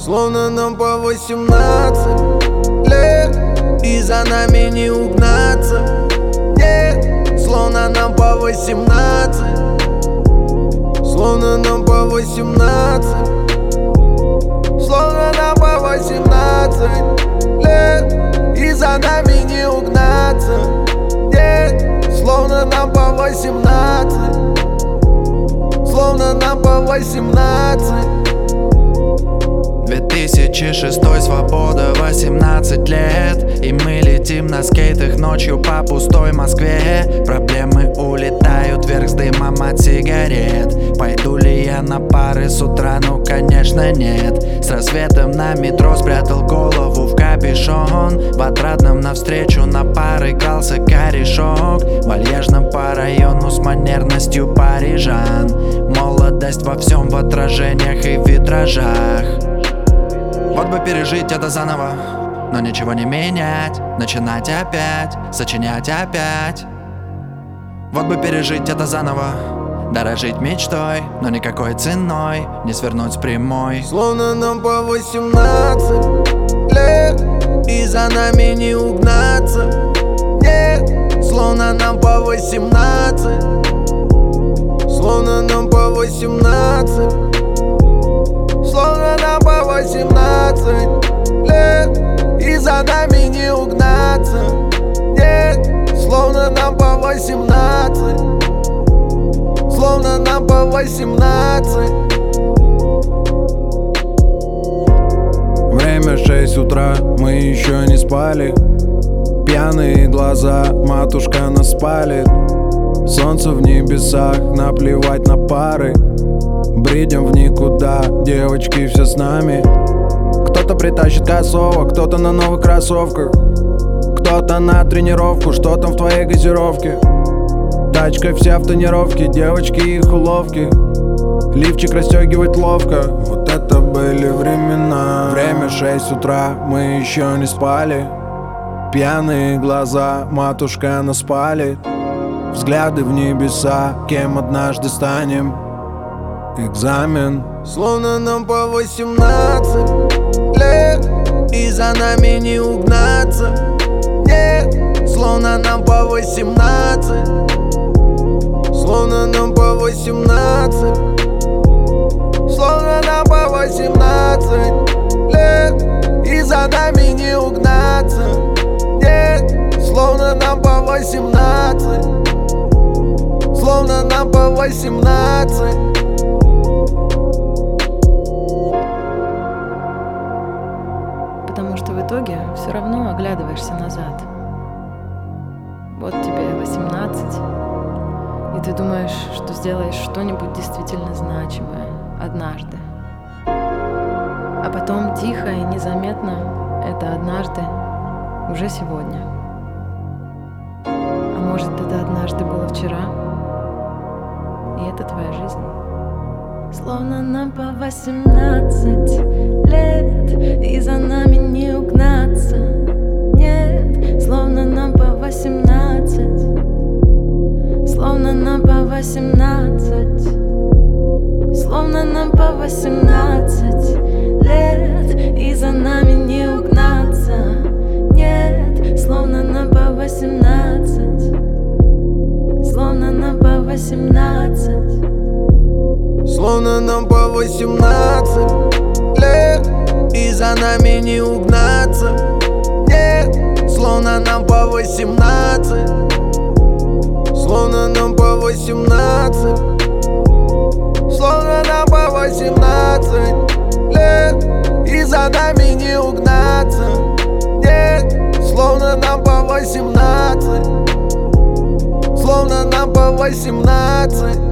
Словно нам по 18 лет, и за нами не угнаться. Нет, словно нам по 18. Словно нам по 18. Словно нам по 18 лет, и за нами не угнаться. Нет, словно нам по 18. Словно нам по 18. 2006, свобода, 18 лет, и мы летим на скейтах ночью по пустой Москве. Проблемы улетают вверх с дымом от сигарет. Пойду ли я на пары с утра? Ну конечно нет. С рассветом на метро спрятал голову в капюшон. В отрадном навстречу на пары крался корешок. Вальяжно по району с манерностью парижан. Молодость во всем, в отражениях и витражах. Вот бы пережить это заново, но ничего не менять, начинать опять, сочинять опять. Вот бы пережить это заново, дорожить мечтой, но никакой ценой не свернуть с прямой. Словно нам по 18 лет, и за нами не угнаться. Нет, словно нам по 18. Словно нам по 18. Словно нам по 18 лет, и за нами не угнаться. Нет, словно нам по 18. Словно нам по 18. Время 6 утра, мы еще не спали. Пьяные глаза, матушка нас спалит. Солнце в небесах, наплевать на пары. Бредем в никуда, девочки все с нами. Кто-то притащит кроссовок, кто-то на новых кроссовках, кто-то на тренировку, что там в твоей газировке. Тачка вся в тонировке, девочки и их уловки. Лифчик расстегивать ловко, вот это были времена. Время 6 утра, мы еще не спали. Пьяные глаза, матушка нас палит. Взгляды в небеса, кем однажды станем. Экзамен. Словно нам по 18 лет, и за нами не угнаться. Нет, словно нам по 18. Словно нам по 18. Словно нам по 18 лет, и за нами не угнаться. Нет, словно нам по 18. Словно нам по 18. Потому что в итоге все равно оглядываешься назад. Вот тебе 18, и ты думаешь, что сделаешь что-нибудь действительно значимое однажды. А потом тихо и незаметно это однажды уже сегодня. А может, это однажды было вчера, и это твоя жизнь. Словно нам по 18 лет, и за нами не угнаться. Нет, словно нам по 18. Словно нам по 18. Словно нам по 18 лет, и за нами не угнаться. Нет, словно нам по 18. Словно нам по 18. Словно нам по 18 лет, и за нами не угнаться. Нет, словно нам по 18. Словно нам по 18. Словно нам по 18 лет, и за нами не угнаться. Нет, словно нам по 18. Словно нам по 18.